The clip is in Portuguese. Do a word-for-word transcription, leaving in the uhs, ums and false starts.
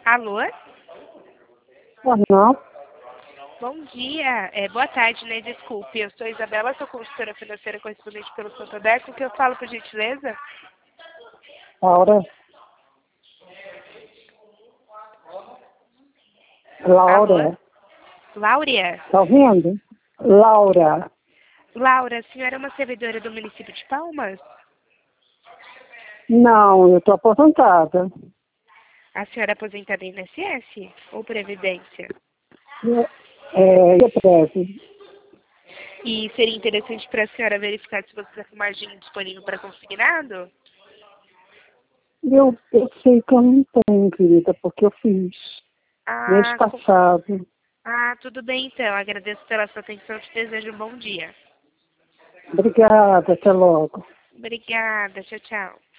Alô? Ah, não. Bom dia. É, boa tarde, né? Desculpe. Eu sou Isabela, sou consultora financeira correspondente pelo Santander. Com que eu falo, por gentileza? Laura. Alô? Laura. Láurea? Tá ouvindo? Laura. Laura, a senhora é uma servidora do município de Palmas? Não, eu tô aposentada. A senhora é aposentada em I N S S ou Previdência? É, é breve. E seria interessante para a senhora verificar se você está com margem disponível para consignado? Eu, eu sei que eu não tenho, querida, porque eu fiz mês Ah, com- passado. ah, tudo bem então. Agradeço pela sua atenção e te desejo um bom dia. Obrigada, até logo. Obrigada. Tchau, tchau.